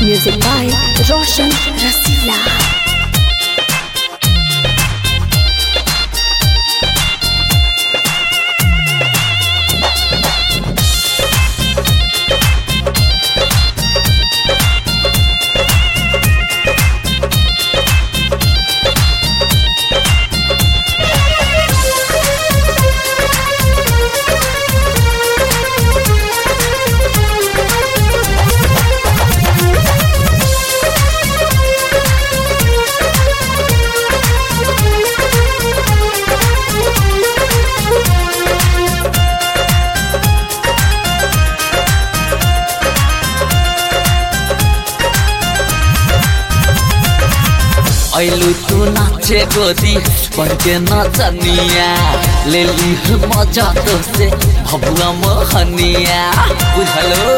Music by Roshan Rasila. ऐलू तू नाचे गोदी बनके नचनिया ले ली मजा तो से भबुआ मोहनिया बुझलो।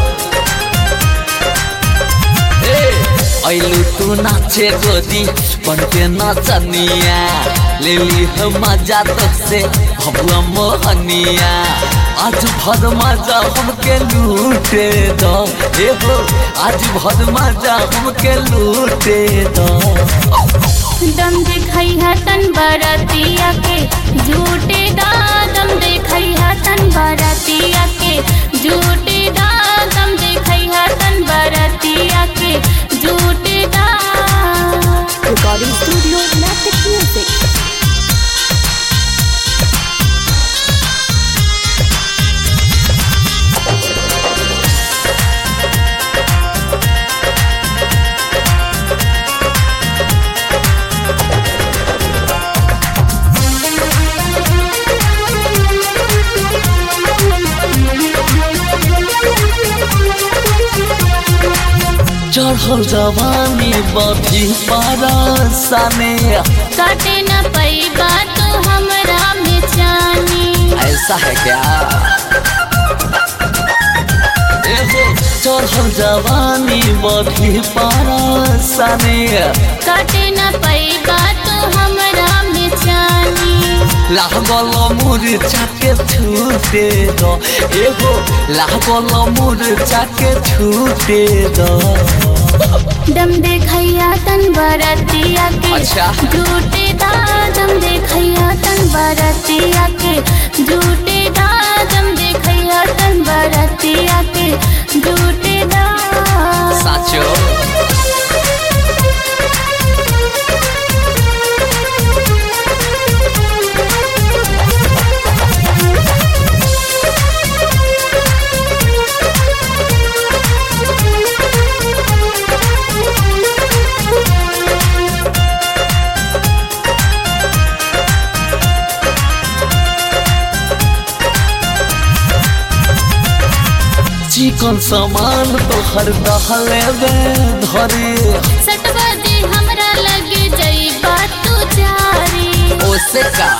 ऐलू तू नाचे गोदी बनके नचनिया ले ली मजा तो से भबुआ मोहनिया आज भर मजा हमके लूटे दो हो आज भर मजा हमके लूटे दो। दम दिखाई है तन बरातिया के झूठे दा दम दिखाई है तन बरातिया के झूठे दा दम दिखाई है तन बरातिया के झूठे दा। Recording Studio Matic Music. चढ़ल जवानी बठी परसाने काटे न पैबा तो हमरा में जानी। ऐसा है क्या चढ़ल जवानी बठी परसाने काटे न पैबा तो हमरा में जानी। लागल मुरझा के छूटे दो एगो लागल मुरझा के छूटे दो। दम देखैया तन बरातिया के अच्छा। झूठे दा दम देखैया तन बरातिया के झूठे दा दम देखैया तन बरातिया के झूठे दा। साचो चिकन सामान तो हर दहले धरे सटवा दे हमरा लगे जइबा तू जारी। ओसे का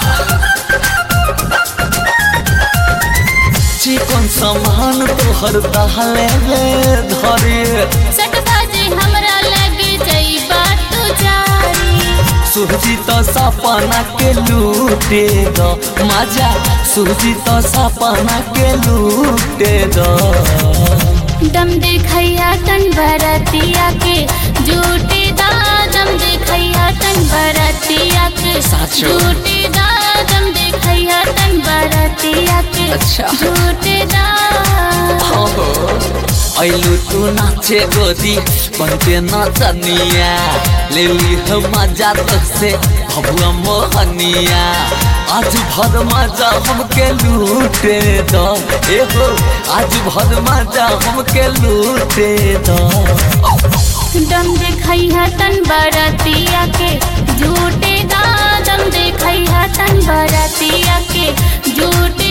चिकन सामान तो हर दहले धरे सटवा दे हमरा लगे जइबा तू जारी। सूजी तो सपना के लूटे दो मजा सूजी तो सपना के लूटे दो। दम देखैया तन बरातिया के झूठे दा दम देखैया तन बरातिया के साचो। झूठे दा दम देखैया तन बरातिया के अच्छा। झूठे दा। ऐलू तू नाचे गोदी बनके नचनिया ले ली मजा तो से भबुआ मोहनिया आज भर मजा हमके लूटे दो हो आज भर मजा हमके लूटे दो। दम देखैया तन बरातिया के झूठे दा दम देखैया तन बरातिया के झूठे